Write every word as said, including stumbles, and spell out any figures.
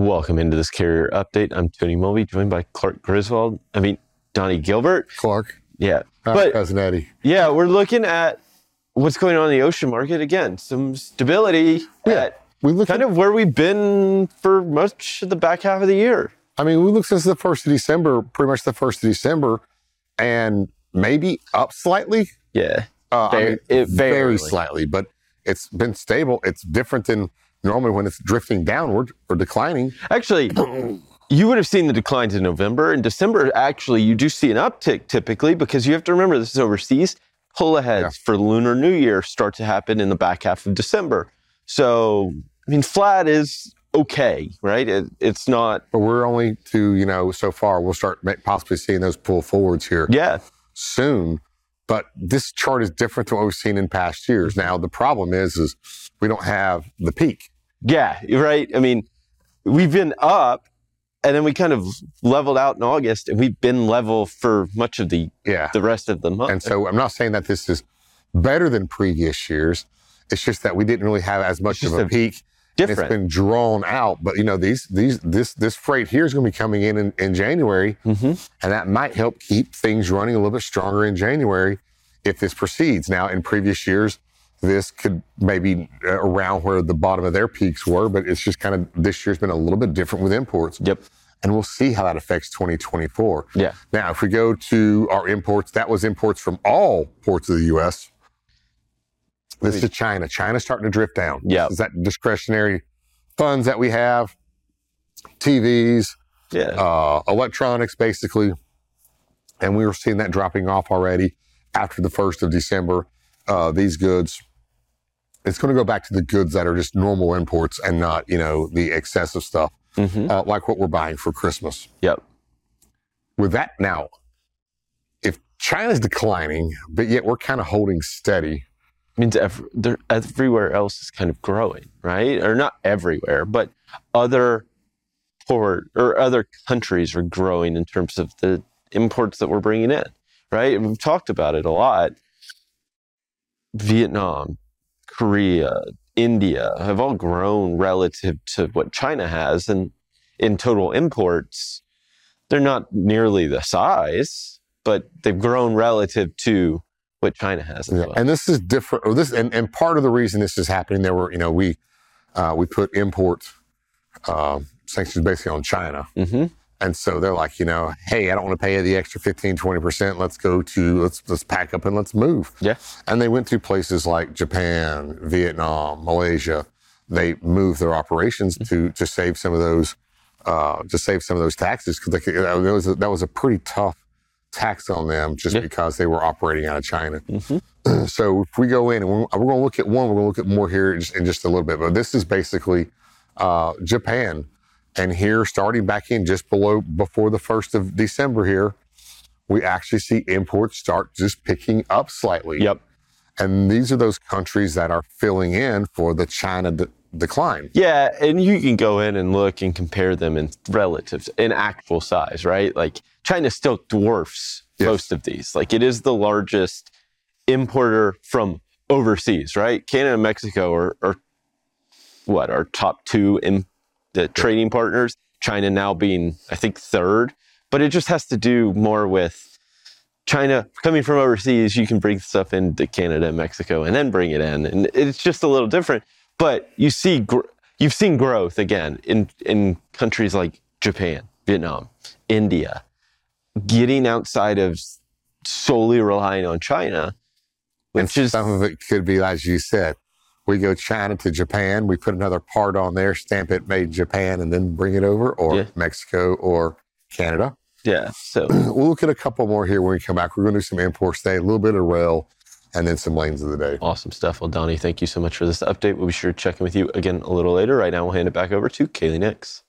Welcome into this carrier update. I'm Tony Mulvey, joined by Clark Griswold. I mean, Donnie Gilbert. Clark. Yeah. Hi, but, Cousin Eddie. Yeah, we're looking at what's going on in the ocean market. Again, some stability Yeah. at We look kind at, of where we've been for much of the back half of the year. I mean, we look since the first of December, pretty much the first of December, and maybe up slightly. Yeah. Uh, Very- I mean, it- very barely. slightly, but it's been stable. It's different than normally when it's drifting downward or declining. Actually, you would have seen the declines in November. In December, actually, you do see an uptick typically because you have to remember this is overseas. Pull aheads Yeah. for Lunar New Year start to happen in the back half of December. So, I mean, flat is okay, right? It, it's not. But we're only to, you know, so far. We'll start ma- possibly seeing those pull forwards here Yeah. soon. But this chart is different than what we've seen in past years. Now, the problem is, is we don't have the peak. Yeah, you're right. I mean, we've been up and then we kind of leveled out in August and we've been level for much of the, Yeah. the rest of the month. And so I'm not saying that this is better than previous years. It's just that we didn't really have as much It's of just a a peak. different. It's been drawn out. But, you know, these these this this freight here is going to be coming in in, in January. Mm-hmm. And that might help keep things running a little bit stronger in January if this proceeds. Now, in previous years, this could maybe uh, around where the bottom of their peaks were, but it's just kind of this year's been a little bit different with imports. Yep. And we'll see how that affects twenty twenty-four. Yeah. Now, if we go to our imports, that was imports from all ports of the U S. This is China. China's starting to drift down. Yeah. This is that discretionary funds that we have, T Vs, Yeah. uh, electronics, basically. And we were seeing that dropping off already after the first of December. Uh, these goods, it's going to go back to the goods that are just normal imports and not, you know, the excessive stuff, Mm-hmm. uh, like what we're buying for Christmas. Yep. With that now, if China's declining, but yet we're kind of holding steady. Means ev- there, everywhere else is kind of growing, right? Or not everywhere, but other port or other countries are growing in terms of the imports that we're bringing in, right? And we've talked about it a lot. Vietnam, Korea, India have all grown relative to what China has, and in total imports, they're not nearly the size, but they've grown relative to what China has as Yeah. well. And this is different. Or this, and, and part of the reason this is happening, there were, you know, we uh, we put import uh, sanctions basically on China. Mm-hmm. And so they're like, you know, hey, I don't want to pay you the extra fifteen, twenty percent. Let's go to, let's let's pack up and let's move. Yeah. And they went to places like Japan, Vietnam, Malaysia. They moved their operations to to save some of those, uh, to save some of those taxes because that was a, that was a pretty tough tax on them just Yeah. because they were operating out of China. Mm-hmm. So if we go in and we're, we're going to look at one, we're going to look at more here in just, in just a little bit. But this is basically uh, Japan. And here, starting back in just below, before the first of December here, we actually see imports start just picking up slightly. Yep. And these are those countries that are filling in for the China de- decline. Yeah, and you can go in and look and compare them in relative, in actual size, right? Like China still dwarfs Yes. most of these. Like it is the largest importer from overseas, right? Canada and Mexico are, are what, our top two in the trading partners. China now being, I think, third. But it just has to do more with China coming from overseas. You can bring stuff into Canada and Mexico and then bring it in. And it's just a little different. But you see, gr- you've seen growth again in, in countries like Japan, Vietnam, India, getting outside of solely relying on China, And which is, some of it could be, as you said, we go China to Japan, we put another part on there, stamp it made Japan, and then bring it over, or Yeah. Mexico or Canada. yeah. So We'll look at a couple more here when we come back. We're going to do some imports today, a little bit of rail, and then some lanes of the day. awesome stuff. Well, Donnie, thank you so much for this update. We'll be sure to check in with you again a little later. Right now, we'll hand it back over to Kaylee Nix.